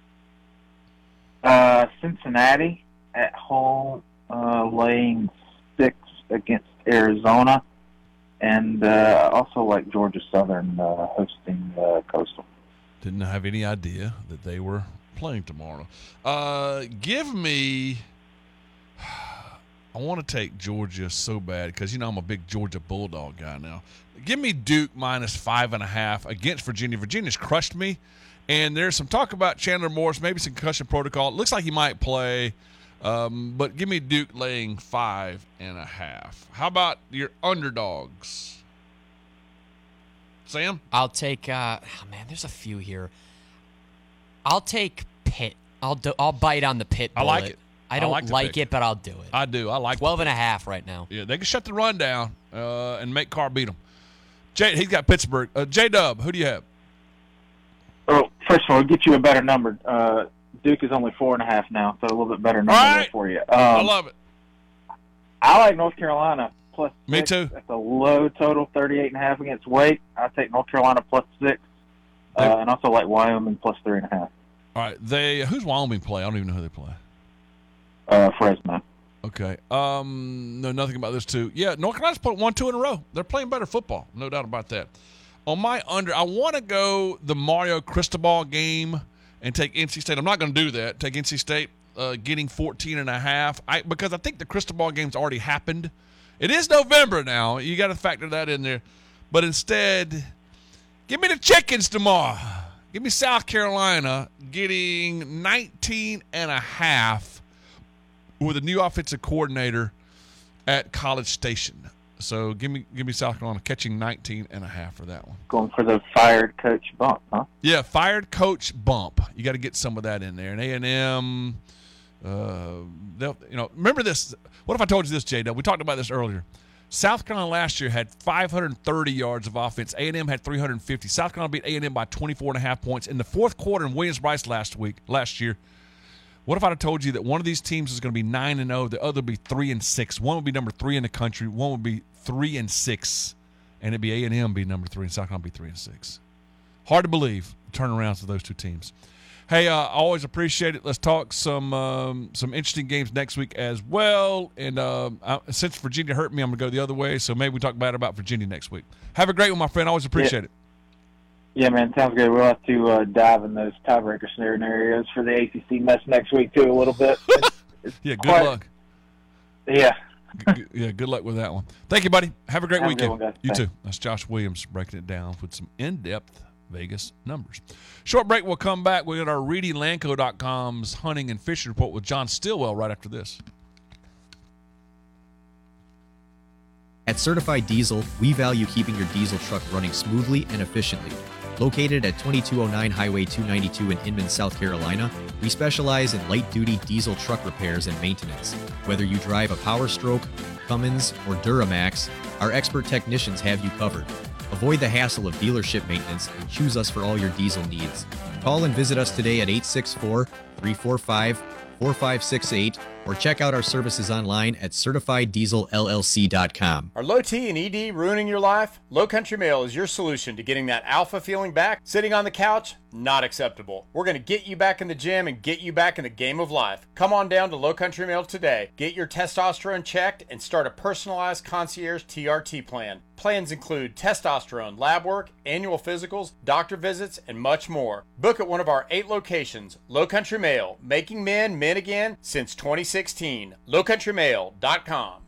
Uh, Cincinnati at home, uh, laying six against Arizona. And uh, also like Georgia Southern uh, hosting uh, Coastal. Didn't have any idea that they were playing tomorrow. Uh, give me – I want to take Georgia so bad because, you know, I'm a big Georgia Bulldog guy now. Give me Duke minus five and a half against Virginia. Virginia's crushed me. And there's some talk about Chandler Morris, maybe some concussion protocol. It looks like he might play. Um, but give me Duke laying five and a half. How about your underdogs? Sam? I'll take, uh, oh man, there's a few here. I'll take Pitt. I'll do, I'll bite on the Pitt bullet. I like it. I don't I like, like it, but I'll do it. I do. I like twelve and a half right now. Yeah, they can shut the run down uh, and make Carr beat them. Jay, he's got Pittsburgh. Uh, J-Dub, who do you have? Well, first of all, I'll get you a better number. Uh, Duke is only four and a half now, so a little bit better number right. there for you. Um, I love it. I like North Carolina plus Me six. too. That's a low total, thirty-eight and a half against Wake. I take North Carolina plus six, uh, and also like Wyoming plus three and a half. All right, they who's Wyoming play? I don't even know who they play. Uh, Fresno. Okay. Um, know nothing about this two. Yeah, North Carolina's put one, two in a row. They're playing better football, no doubt about that. On my under, I want to go the Mario Cristobal game and take N C State. I'm not going to do that. Take N C State uh, getting fourteen and a half I, because I think the Cristobal game's already happened. It is November now. You got to factor that in there. But instead, give me the chickens tomorrow. Give me South Carolina getting nineteen and a half with a new offensive coordinator at College Station. So give me give me South Carolina catching nineteen and a half for that one. Going for the fired coach bump, huh? Yeah, fired coach bump. You got to get some of that in there. And A and M, uh, they'll, you know, remember this. What if I told you this, J-Dub? We talked about this earlier. South Carolina last year had five hundred thirty yards of offense. A and M had three hundred fifty. South Carolina beat A and M by twenty-four and a half points. In the fourth quarter in Williams-Brice last week, last year, what if I had told you that one of these teams is going to be nine and oh, the other would be three and six? One would be number three in the country, one would be three and six, and it'd be A and M be number three, and South Carolina be three and six. Hard to believe the turnarounds of those two teams. Hey, uh, I always appreciate it. Let's talk some um, some interesting games next week as well. And uh, I, since Virginia hurt me, I'm going to go the other way. So maybe we talk bad about Virginia next week. Have a great one, my friend. Always appreciate yeah. it. Yeah, man, sounds good. We'll have to uh, dive in those tiebreaker scenarios for the A C C mess next week, too, a little bit. It's, it's yeah, good quite, luck. Yeah. G- yeah, good luck with that one. Thank you, buddy. Have a great Have a weekend. good one, guys. You Thanks. too. That's Josh Williams breaking it down with some in-depth Vegas numbers. Short break. We'll come back. We got our Reedy Lanco dot com's hunting and fishing report with John Stillwell right after this. At Certified Diesel, we value keeping your diesel truck running smoothly and efficiently. Located at twenty-two oh nine Highway two ninety-two in Inman, South Carolina, we specialize in light-duty diesel truck repairs and maintenance. Whether you drive a Power Stroke, Cummins, or Duramax, our expert technicians have you covered. Avoid the hassle of dealership maintenance and choose us for all your diesel needs. Call and visit us today at eight six four, three four five, four five six eight or check out our services online at certified diesel L L C dot com. Are low T and E D ruining your life? Low Country Mail is your solution to getting that alpha feeling back. Sitting on the couch? Not acceptable. We're going to get you back in the gym and get you back in the game of life. Come on down to Low Country Mail today. Get your testosterone checked and start a personalized concierge T R T plan. Plans include testosterone, lab work, annual physicals, doctor visits, and much more. Book at one of our eight locations. Low Country Mail, making men men again since twenty sixteen. low country mail dot com.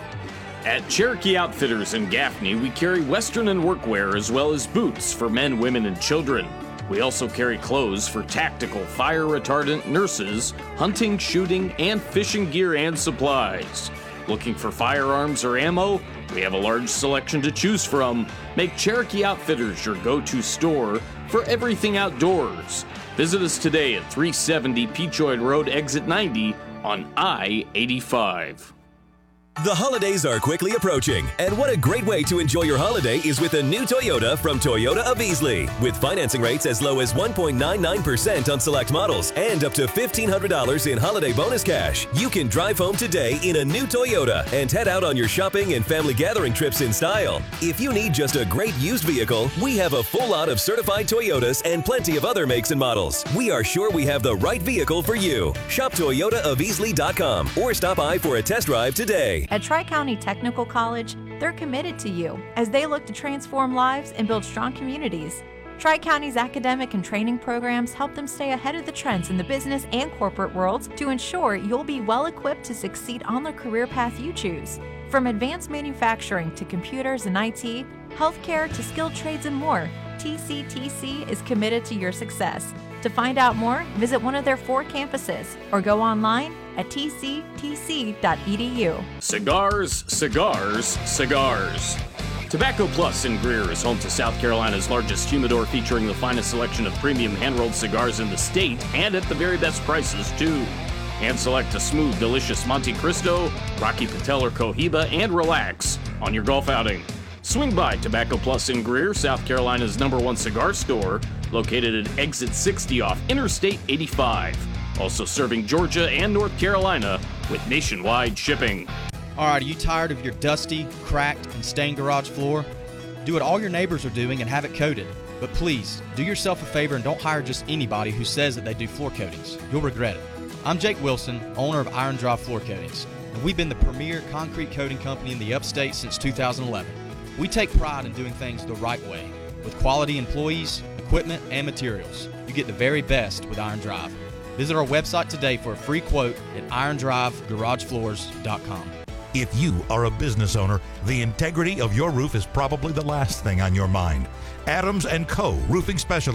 At Cherokee Outfitters in Gaffney, we carry Western and workwear as well as boots for men, women, and children. We also carry clothes for tactical, fire retardant nurses, hunting, shooting, and fishing gear and supplies. Looking for firearms or ammo? We have a large selection to choose from. Make Cherokee Outfitters your go-to store for everything outdoors. Visit us today at three seventy Peachoid Road, Exit ninety on I eighty-five. The holidays are quickly approaching, and what a great way to enjoy your holiday is with a new Toyota from Toyota of Easley. With financing rates as low as one point nine nine percent on select models and up to fifteen hundred dollars in holiday bonus cash, you can drive home today in a new Toyota and head out on your shopping and family gathering trips in style. If you need just a great used vehicle, we have a full lot of certified Toyotas and plenty of other makes and models. We are sure we have the right vehicle for you. Shop Toyota of Easley dot com or stop by for a test drive today. At Tri-County Technical College, they're committed to you as they look to transform lives and build strong communities. Tri-County's academic and training programs help them stay ahead of the trends in the business and corporate worlds to ensure you'll be well equipped to succeed on the career path you choose. From advanced manufacturing to computers and I T, healthcare to skilled trades and more, T C T C is committed to your success. To find out more, visit one of their four campuses or go online at t c t c dot e d u. Cigars, cigars, cigars. Tobacco Plus in Greer is home to South Carolina's largest humidor featuring the finest selection of premium hand-rolled cigars in the state and at the very best prices, too. Hand select a smooth, delicious Monte Cristo, Rocky Patel or Cohiba, and relax on your golf outing. Swing by Tobacco Plus in Greer, South Carolina's number one cigar store, located at Exit sixty off Interstate eighty-five. Also serving Georgia and North Carolina with nationwide shipping. All right, are you tired of your dusty, cracked, and stained garage floor? Do what all your neighbors are doing and have it coated. But please, do yourself a favor and don't hire just anybody who says that they do floor coatings. You'll regret it. I'm Jake Wilson, owner of Iron Drive Floor Coatings, and we've been the premier concrete coating company in the upstate since two thousand eleven. We take pride in doing things the right way, with quality employees, equipment, and materials. You get the very best with Iron Drive. Visit our website today for a free quote at iron drive garage floors dot com. If you are a business owner, the integrity of your roof is probably the last thing on your mind. Adams and Co. Roofing Specialists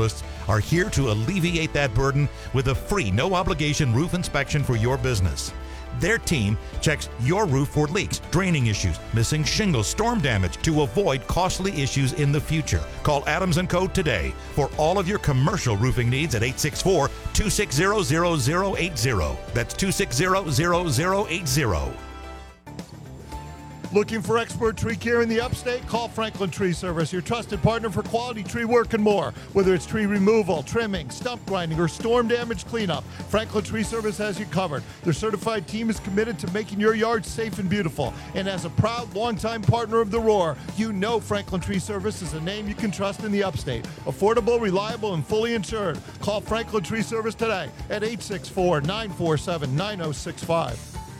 are here to alleviate that burden with a free, no-obligation roof inspection for your business. Their team checks your roof for leaks, draining issues, missing shingles, storm damage to avoid costly issues in the future. Call Adams and Co. today for all of your commercial roofing needs at eight six four, two six zero, zero zero eight zero. That's two six zero, zero zero eight zero. Looking for expert tree care in the upstate? Call Franklin Tree Service, your trusted partner for quality tree work and more. Whether it's tree removal, trimming, stump grinding, or storm damage cleanup, Franklin Tree Service has you covered. Their certified team is committed to making your yard safe and beautiful. And as a proud, longtime partner of The Roar, you know Franklin Tree Service is a name you can trust in the upstate. Affordable, reliable, and fully insured. Call Franklin Tree Service today at eight six four, nine four seven, nine zero six five.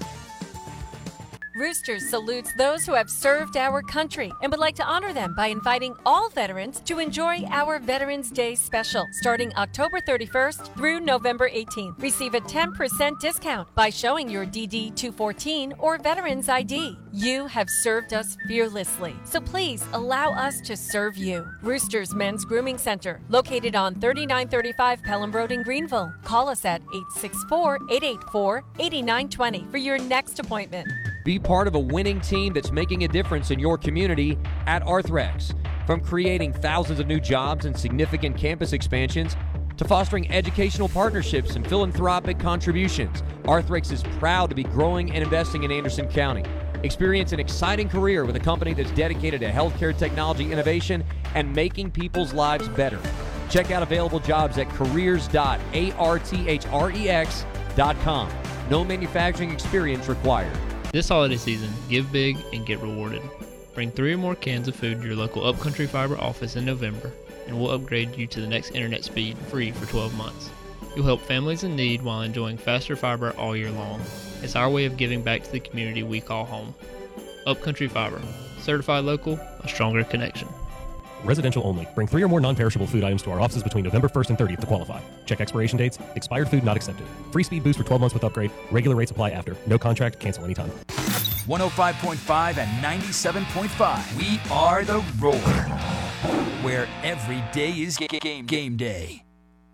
Roosters salutes those who have served our country and would like to honor them by inviting all veterans to enjoy our Veterans Day special starting October thirty-first through November eighteenth. Receive a ten percent discount by showing your D D two fourteen or Veterans I D. You have served us fearlessly, so please allow us to serve you. Roosters Men's Grooming Center, located on thirty-nine thirty-five Pelham Road in Greenville. Call us at eight six four, eight eight four, eight nine two zero for your next appointment. Be part of a winning team that's making a difference in your community at Arthrex. From creating thousands of new jobs and significant campus expansions to fostering educational partnerships and philanthropic contributions, Arthrex is proud to be growing and investing in Anderson County. Experience an exciting career with a company that's dedicated to healthcare technology innovation and making people's lives better. Check out available jobs at careers dot arthrex dot com. No manufacturing experience required. This holiday season, give big and get rewarded. Bring three or more cans of food to your local Upcountry Fiber office in November, and we'll upgrade you to the next internet speed free for twelve months. You'll help families in need while enjoying faster fiber all year long. It's our way of giving back to the community we call home. Upcountry Fiber. Certified local, a stronger connection. Residential only. Bring three or more non-perishable food items to our offices between November first and thirtieth to qualify. Check expiration dates. Expired food not accepted. Free speed boost for twelve months with upgrade. Regular rates apply after. No contract. Cancel anytime. one oh five point five and ninety-seven point five. We are The Roar, where every day is game, game day.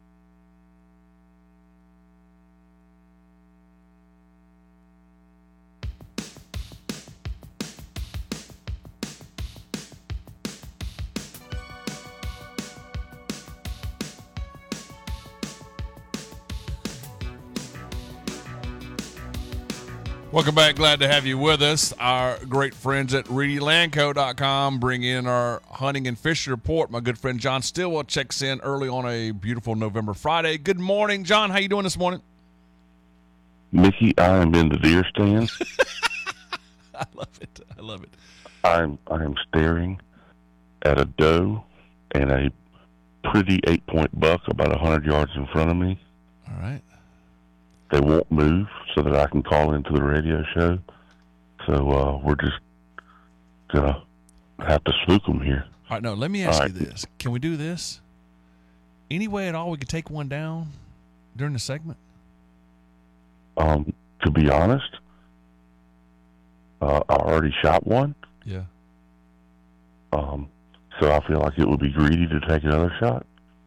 Welcome back. Glad to have you with us. Our great friends at Reedy Land Co dot com bring in our hunting and fishing report. My good friend John Stillwell checks in early on a beautiful November Friday. Good morning, John. How you doing this morning? Mickey, I am in the deer stand. I love it. I love it. I'm I am staring at a doe and a pretty eight-point buck about one hundred yards in front of me. All right. They won't move so that I can call into the radio show. So uh, we're just going to have to spook them here. All right, no, let me ask All you right. this. Can we do this? Any way at all we could take one down during the segment? Um, to be honest, uh, I already shot one. Yeah. Um, so I feel like it would be greedy to take another shot.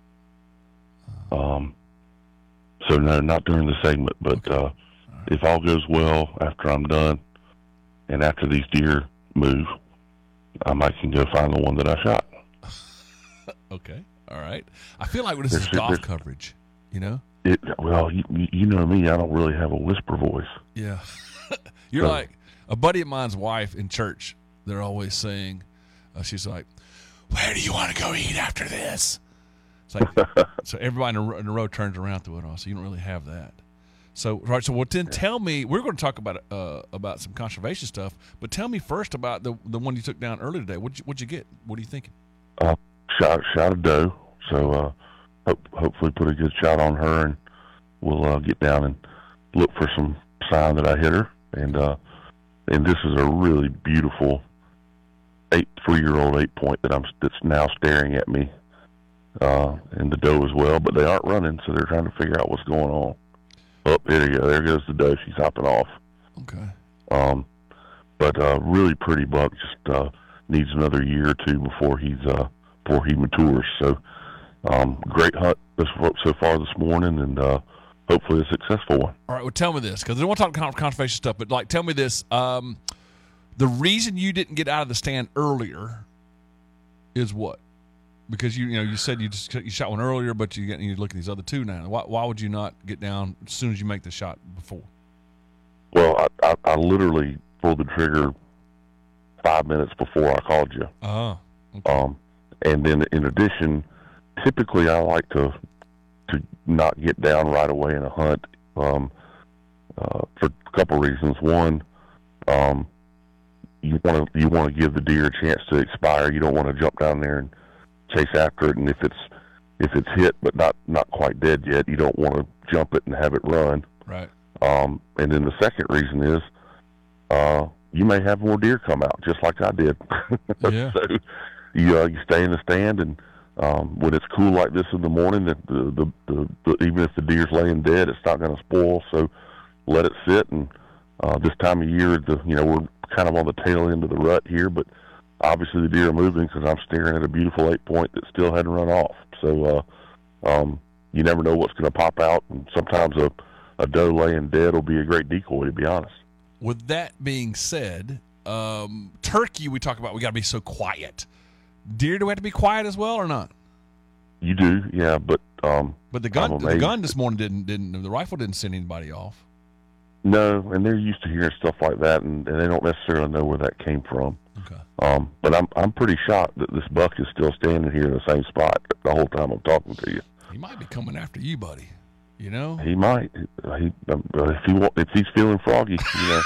Um, so no, not during the segment, but okay. uh, if all goes well after I'm done and after these deer move, I might can go find the one that I shot. Okay. All right. I feel like this is There's- golf there's- coverage, you know? It, well, you, you know me, I don't really have a whisper voice. Yeah. You're So- like a buddy of mine's wife in church. They're always saying, uh, she's like, where do you want to go eat after this? It's like, so everybody in the, in the row turns around through it all. So you don't really have that. So, right. So, well, then tell me, we're going to talk about, uh, about some conservation stuff, but tell me first about the, the one you took down earlier today. What'd you, what'd you get? What are you thinking? Uh, shot, shot a doe, so uh, hope, hopefully put a good shot on her, and we'll uh, get down and look for some sign that I hit her. And uh, and this is a really beautiful eight three-year-old eight point that I'm that's now staring at me, uh, and the doe as well. But they aren't running, so they're trying to figure out what's going on. Oh, there you go. There goes the doe. She's hopping off. Okay. Um, but uh, really pretty buck. Just uh, needs another year or two before he's uh, before he matures. So um, great hunt this, so far this morning, and uh, hopefully a successful one. All right, well, tell me this, because I don't want to talk con- conservation stuff, but like, tell me this: um, the reason you didn't get out of the stand earlier is what? Because you you know you said you just you shot one earlier, but you get you look at these other two now. Why why would you not get down as soon as you make the shot before? Well, I, I, I literally pulled the trigger five minutes before I called you. Oh. Okay. Um, and then in addition, typically I like to to not get down right away in a hunt um, uh, for a couple reasons. One, um, you want to you want to give the deer a chance to expire. You don't want to jump down there and chase after it. And if it's if it's hit but not not quite dead yet, you don't want to jump it and have it run. Right. Um, and then the second reason is uh, you may have more deer come out, just like I did. Yeah. So you uh, you stay in the stand, and um, when it's cool like this in the morning, that the, the, the, the even if the deer's laying dead, it's not going to spoil. So let it sit. And uh, this time of year, the you know we're kind of on the tail end of the rut here, but obviously the deer are moving because I'm staring at a beautiful eight point that still hadn't run off. So uh, um, you never know what's going to pop out, and sometimes a a doe laying dead will be a great decoy, to be honest. With that being said, um, turkey we talk about, we got to be so quiet. Deer, do we have to be quiet as well or not? You do, yeah, but um, but the gun, I'm the amazed. gun this morning didn't didn't the rifle didn't send anybody off. No, and they're used to hearing stuff like that, and, and they don't necessarily know where that came from. Okay. Um, but I'm I'm pretty shocked that this buck is still standing here in the same spot the whole time I'm talking to you. He might be coming after you, buddy. You know, he might. He, if he if he's feeling froggy, you know.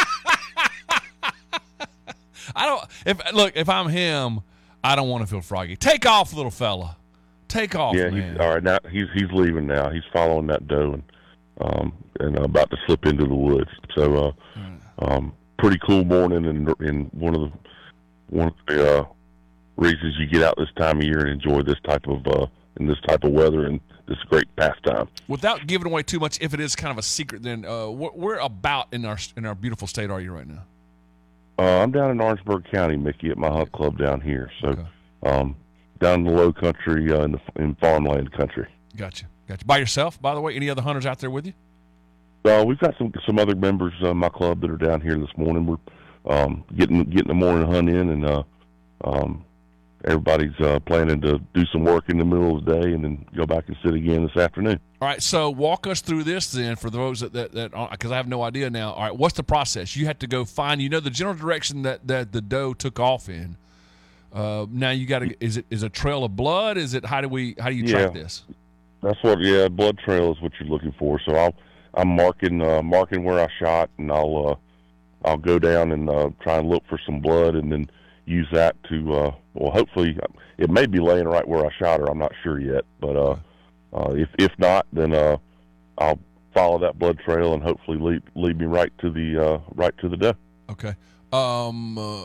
I don't. If look, if I'm him, I don't want to feel froggy. Take off, little fella. Take off, yeah, man. He's, all right, now he's he's leaving now. He's following that doe and um and about to slip into the woods. So, uh, um, pretty cool morning, and and one of the one of the uh, reasons you get out this time of year and enjoy this type of uh in this type of weather and this great pastime. Without giving away too much, if it is kind of a secret, then uh, where, where about in our in our beautiful state are you right now? Uh, I'm down in Orangeburg County, Mickey, at my hunt club down here. So, okay. um, down in the low country, uh, in the in farmland country. Gotcha, gotcha. By yourself, by the way? Any other hunters out there with you? Uh, we've got some some other members of my club that are down here this morning. We're um, getting getting the morning hunt in, and uh, um, everybody's uh, planning to do some work in the middle of the day and then go back and sit again this afternoon. All right, so walk us through this then for those that that because I have no idea now. All right, what's the process? You have to go find, you know, the general direction that, that the doe took off in. Uh, now you got to is it is a trail of blood? Is it how do we how do you track yeah, this? That's what yeah, blood trail is what you're looking for. So I'll I'm marking uh, marking where I shot, and I'll uh, I'll go down and uh, try and look for some blood, and then use that to, uh, well, hopefully, it may be laying right where I shot her. I'm not sure yet. But uh, uh, if if not, then uh, I'll follow that blood trail and hopefully lead, lead me right to the uh, right to the doe. Okay. Um, uh,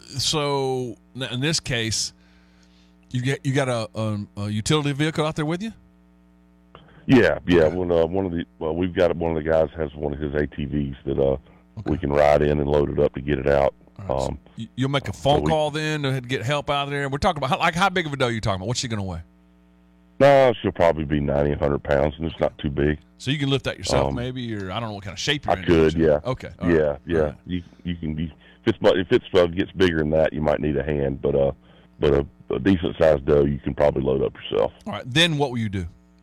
so in this case, you get you got a, a, a utility vehicle out there with you? Yeah, yeah. Okay. When uh, one of the well, we've got one of the guys has one of his A T Vs that uh, okay. we can ride in and load it up to get it out. Right, um, so you'll make a phone so we, call then to get help out of there. We're talking about how, like how big of a doe are you talking about? What's she going to weigh? No, she'll probably be ninety, one hundred pounds, and it's not too big. So you can lift that yourself, um, maybe, or I don't know what kind of shape you're I in. I could, yeah. Okay. Yeah, right. yeah. Right. You you can be if it's if it's uh, gets bigger than that, you might need a hand, but uh, but a, a decent sized doe, you can probably load up yourself. All right. Then what will you do?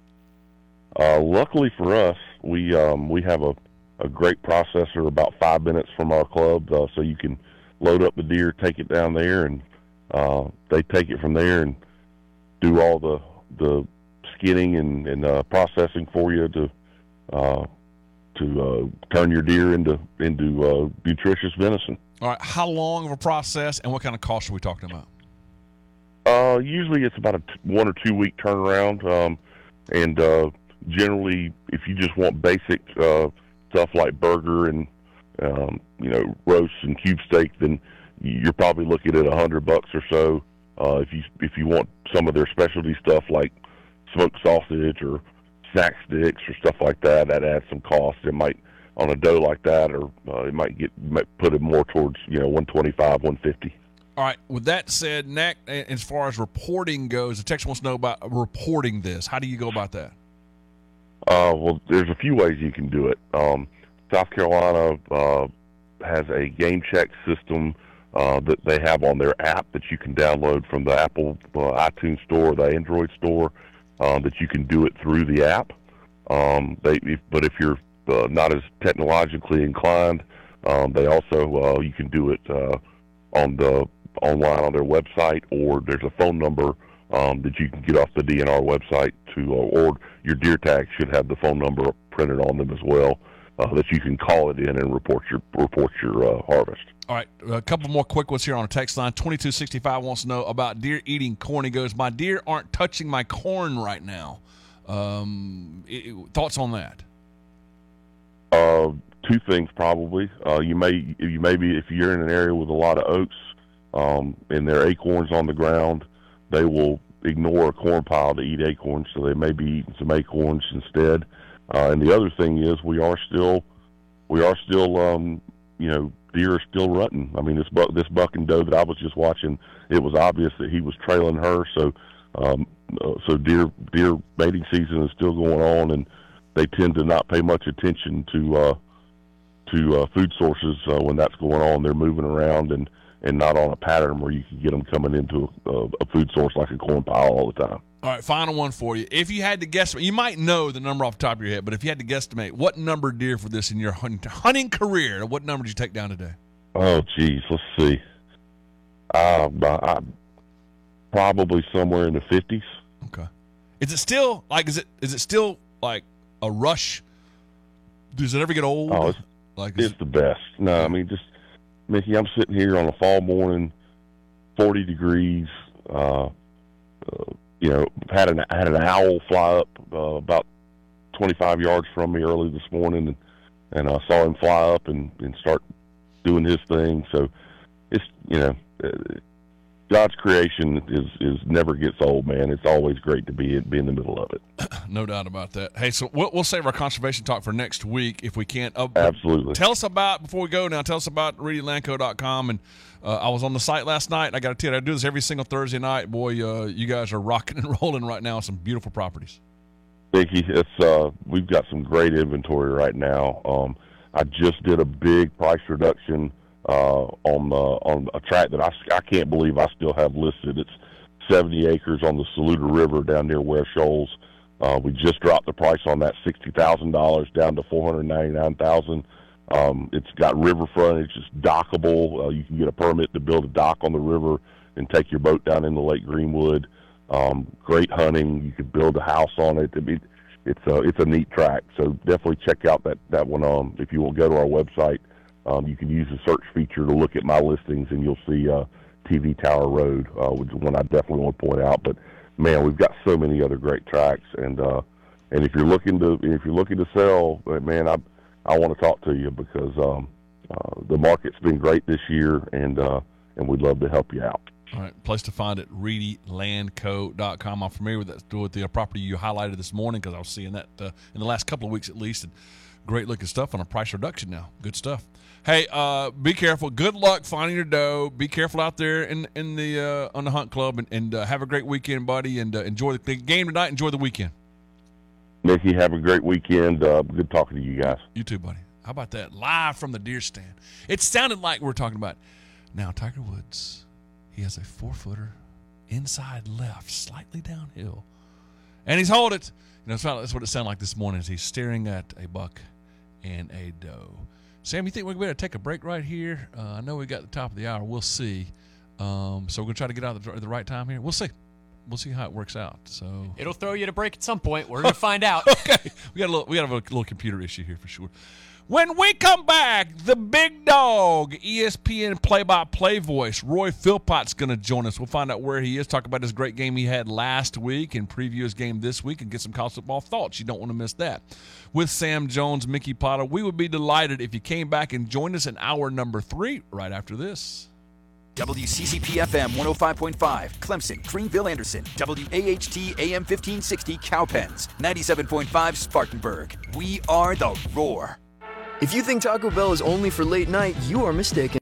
Uh, luckily for us, we um we have a, a great processor about five minutes from our club, uh, so you can load up the deer, take it down there, and uh, they take it from there and do all the the skinning and, and uh, processing for you to uh, to uh, turn your deer into into uh, nutritious venison. All right, how long of a process and what kind of cost are we talking about? Uh, usually it's about a t- one or two week turnaround, um, and uh, generally, if you just want basic uh, stuff like burger and um, you know roast and cube steak, then you're probably looking at a hundred bucks or so. Uh, if you if you want some of their specialty stuff like smoked sausage or snack sticks or stuff like that, that adds some cost. It might on a doe like that, or uh, it might get might put it more towards you know one twenty-five, one fifty. All right. With that said, Nick, as far as reporting goes, the text wants to know about reporting this. How do you go about that? Uh, well, there's a few ways you can do it. Um, South Carolina uh, has a game check system uh, that they have on their app that you can download from the Apple uh, iTunes store or the Android store. Uh, that you can do it through the app. Um, they, if, but if you're uh, not as technologically inclined, um, they also uh, you can do it uh, on the online on their website, or there's a phone number um, that you can get off the D N R website to, uh, or your deer tag should have the phone number printed on them as well, uh, that you can call it in and report your report your uh, harvest. All right, a couple more quick ones here on a text line. twenty-two sixty-five wants to know about deer eating corn. He goes, my deer aren't touching my corn right now. Um, it, thoughts on that? Uh, two things probably. Uh, you may you may be if you're in an area with a lot of oaks um, and there are acorns on the ground, they will ignore a corn pile to eat acorns, so they may be eating some acorns instead. Uh, and the other thing is we are still we are still um, you know. deer are still rutting. I mean, this buck, this buck and doe that I was just watching, it was obvious that he was trailing her. So, um, uh, so deer deer mating season is still going on, and they tend to not pay much attention to uh, to uh, food sources uh, when that's going on. They're moving around and, and not on a pattern where you can get them coming into a, a food source like a corn pile all the time. All right, final one for you. If you had to guess, you might know the number off the top of your head, but if you had to guesstimate, what number deer for this in your hunting career, what number did you take down today? Oh, geez, let's see. Uh, I, probably somewhere in the fifties. Okay. Is it still like? Is it is it still like a rush? Does it ever get old? Oh, it's, like it's the best. No, I mean, just Mickey, I'm sitting here on a fall morning, forty degrees. Uh, uh, You know, had an had an owl fly up uh, about twenty-five yards from me early this morning, and and I saw him fly up and, and start doing his thing. So it's you know, uh, God's creation is is never gets old, man. It's always great to be be in the middle of it. No doubt about that. Hey, so we'll, we'll save our conservation talk for next week if we can. Uh, Absolutely. Tell us about before we go now. Tell us about Reedy Landco dot com and. Uh, I was on the site last night. I got to tell you, I do this every single Thursday night. Boy, uh, you guys are rocking and rolling right now. Some beautiful properties. Mickey, it's uh, we've got some great inventory right now. Um, I just did a big price reduction uh, on the, on a tract that I, I can't believe I still have listed. It's seventy acres on the Saluda River down near Ware Shoals. Uh, we just dropped the price on that sixty thousand dollars down to four hundred ninety-nine thousand dollars. Um, it's got river frontage. It's dockable. Uh, you can get a permit to build a dock on the river and take your boat down into Lake Greenwood. Um, great hunting. You could build a house on it. it it's a it's a neat track. So definitely check out that that one. Um, if you will go to our website, um, you can use the search feature to look at my listings, and you'll see uh, T V Tower Road, uh, which is one I definitely want to point out. But man, we've got so many other great tracks, and uh, and if you're looking to if you're looking to sell, man, I. I want to talk to you because um, uh, the market's been great this year, and uh, and we'd love to help you out. All right, place to find it, Reedy Landco dot com. I'm familiar with that, with the property you highlighted this morning because I was seeing that uh, in the last couple of weeks at least. And great looking stuff on a price reduction now. Good stuff. Hey, uh, be careful. Good luck finding your doe. Be careful out there in in the uh, on the hunt club, and, and uh, have a great weekend, buddy. And uh, enjoy the game tonight. Enjoy the weekend. Mickey, have a great weekend. Uh, good talking to you guys. You too, buddy. How about that? Live from the deer stand. It sounded like we were talking about now Tiger Woods. He has a four-footer inside left, slightly downhill. And he's holding it. You know, that's what it sounded like this morning as he's staring at a buck and a doe. Sam, you think we're going to take a break right here? Uh, I know we got the top of the hour. We'll see. Um, so we're going to try to get out at the, the right time here. We'll see. We'll see how it works out. So it'll throw you to break at some point. We're going to find out. Okay, we got a little, we got a little computer issue here for sure. When we come back, the big dog, E S P N play-by-play voice, Roy Philpott's going to join us. We'll find out where he is, talk about his great game he had last week, and preview his game this week, and get some college football thoughts. You don't want to miss that. With Sam Jones, Mickey Potter, we would be delighted if you came back and joined us in hour number three right after this. W C C P F M one oh five point five, Clemson, Greenville, Anderson. W A H T A M fifteen sixty, Cowpens. ninety-seven point five, Spartanburg. We are the Roar. If you think Taco Bell is only for late night, you are mistaken.